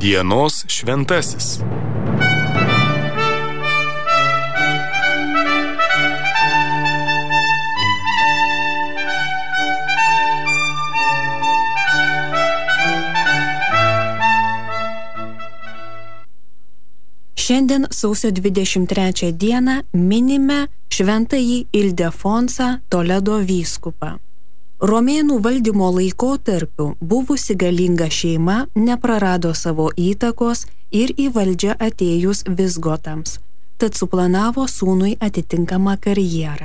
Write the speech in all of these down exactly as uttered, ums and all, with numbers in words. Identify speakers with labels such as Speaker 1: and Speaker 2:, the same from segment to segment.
Speaker 1: Dienos šventasis.
Speaker 2: Šiandien sausio dvidešimt trečią dieną minime šventąjį Ildefonsą Toledo vyskupą. Romėnų valdymo laikotarpiu buvusi galinga šeima neprarado savo įtakos ir į valdžią atėjus Vizgotams, tad suplanavo sūnui atitinkamą karjerą.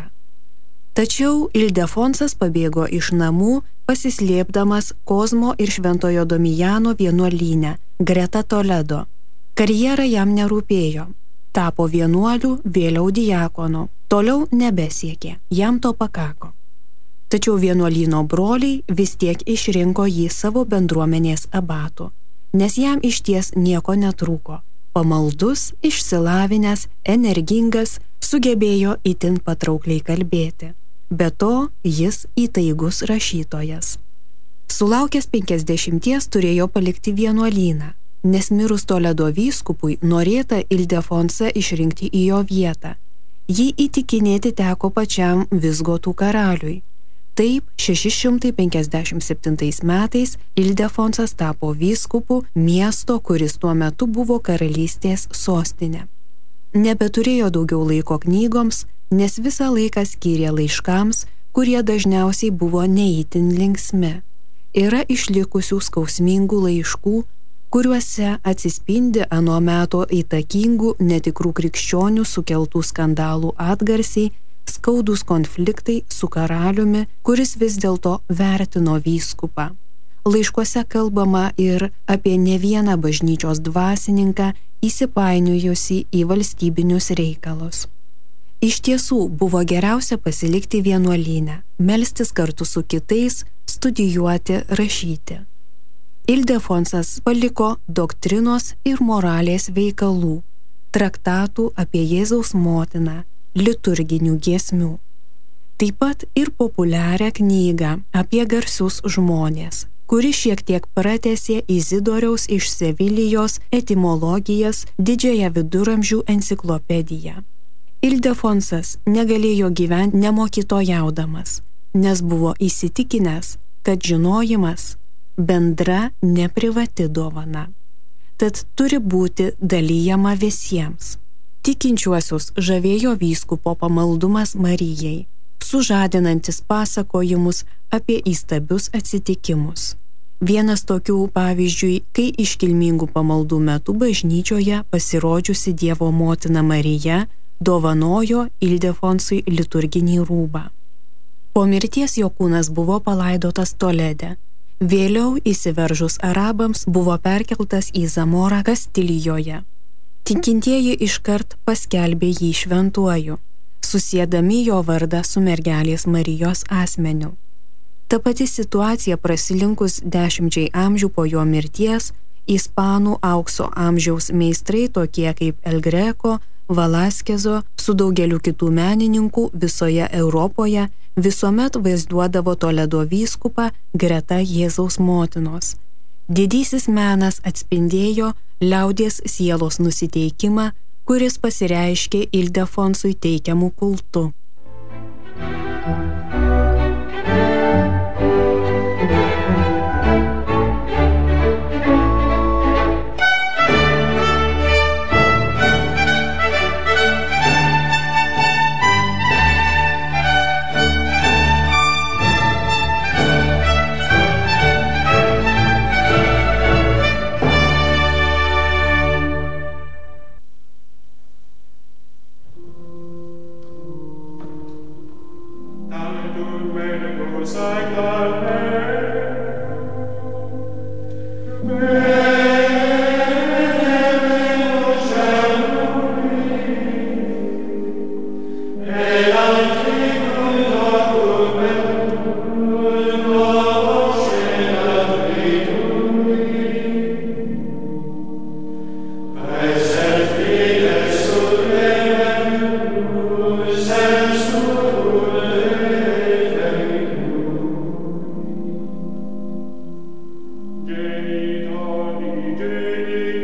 Speaker 2: Tačiau Ildefonsas pabėgo iš namų, pasislėpdamas Kozmo ir Šventojo Domijano vienuolyne greta Toledo. Karjera jam nerūpėjo. Tapo vienuoliu, vėliau diakonu. Toliau nebesiekė, jam to pakako. Tačiau vienuolyno broliai vis tiek išrinko jį savo bendruomenės abatu, nes jam išties nieko netrūko. Pamaldus, išsilavinęs, energingas, sugebėjo itin patraukliai kalbėti. Be to, jis įtaigus rašytojas. Sulaukęs penkiasdešimties turėjo palikti vienuolyną, nes mirus Toledo vyskupui norėta Ildefonsą išrinkti į jo vietą. Jį įtikinėti teko pačiam Vizgotų karaliui. Taip, šeši šimtai penkiasdešimt septintais metais Ildefonsas tapo vyskupu miesto, kuris tuo metu buvo karalystės sostinė. Nebeturėjo daugiau laiko knygoms, nes visą laiką skyrė laiškams, kurie dažniausiai buvo neįtin linksmi. Yra išlikusių skausmingų laiškų, kuriuose atsispindi ano meto įtakingų netikrų krikščionių sukeltų skandalų atgarsiai, skaudūs konfliktai su karaliumi, kuris vis dėlto vertino vyskupą. Laiškuose kalbama ir apie ne vieną bažnyčios dvasininką įsipainiojusi į valstybinius reikalus. Iš tiesų buvo geriausia pasilikti vienuolyne, melstis kartu su kitais, studijuoti, rašyti. Ildefonsas paliko doktrinos ir moralės veikalų, traktatų apie Jėzaus motiną, liturginių giesmių. Taip pat ir populiarią knygą apie garsius žmonės, kuri šiek tiek pratęsė Izidoriaus iš Sevilijos etimologijas didžiąją viduramžių enciklopediją. Ildefonsas negalėjo gyventi nemokytojaudamas, nes buvo įsitikinęs, kad žinojimas bendra neprivati dovana, tad turi būti dalijama visiems. Tikinčiuosius žavėjo vyskupo pamaldumas Marijai, sužadinantis pasakojimus apie įstabius atsitikimus. Vienas tokių pavyzdžiui, kai iškilmingų pamaldų metu bažnyčioje pasirodžiusi Dievo motina Marija dovanojo Ildefonsui liturginį rūbą. Po mirties jo kūnas buvo palaidotas Tolede. Vėliau įsiveržus arabams buvo perkeltas į Zamorą Kastilijoje. Tikintieji iškart paskelbė jį šventuoju, susiedami jo vardą su mergelės Marijos asmeniu. Ta pati situacija prasilinkus dešimčiai amžių po jo mirties, ispanų aukso amžiaus meistrai tokie kaip El Greco, Velaskezo su daugeliu kitų menininkų visoje Europoje visuomet vaizduodavo Toledo vyskupą greta Jėzaus motinos. Didysis menas atspindėjo liaudies sielos nusiteikimą, kuris pasireiškė Ildefonsui teikiamų kultų.
Speaker 3: Genitali Dei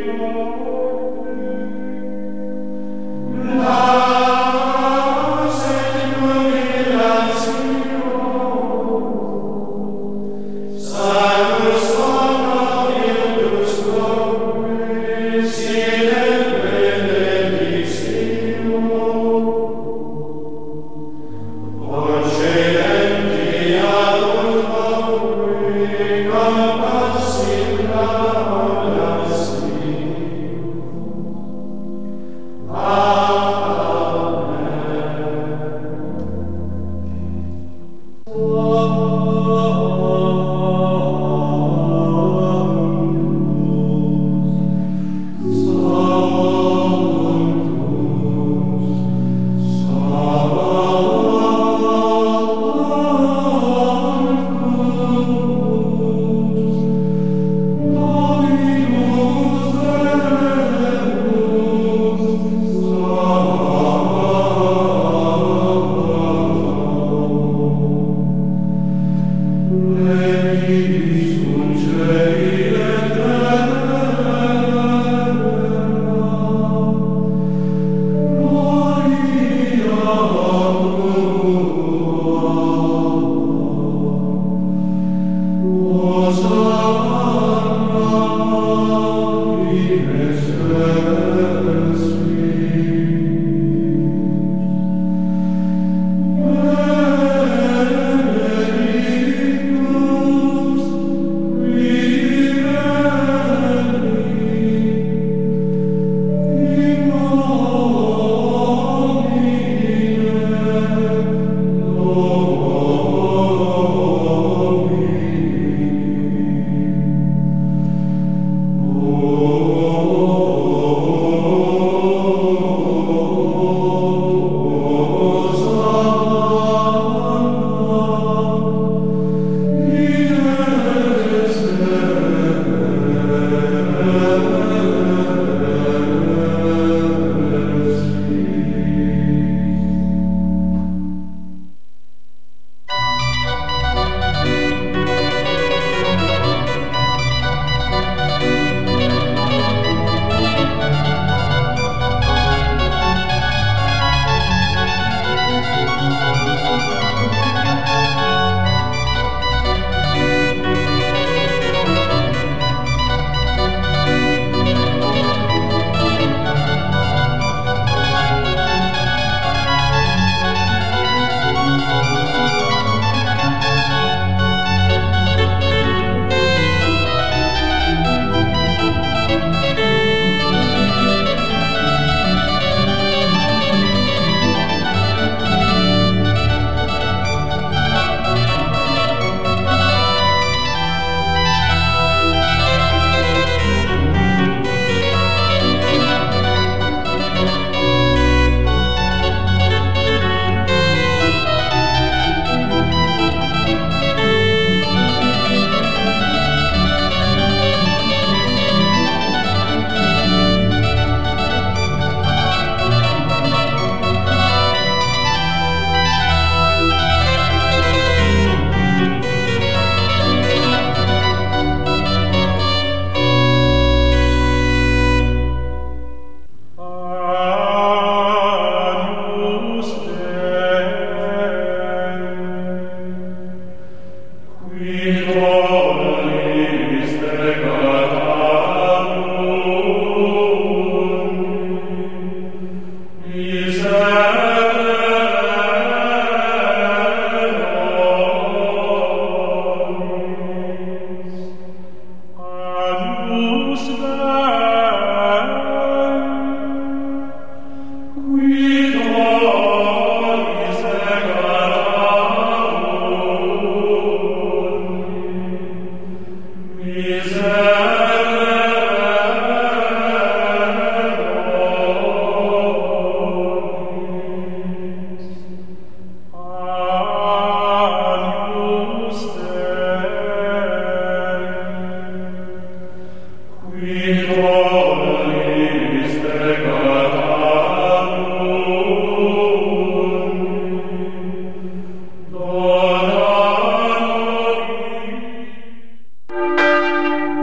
Speaker 3: We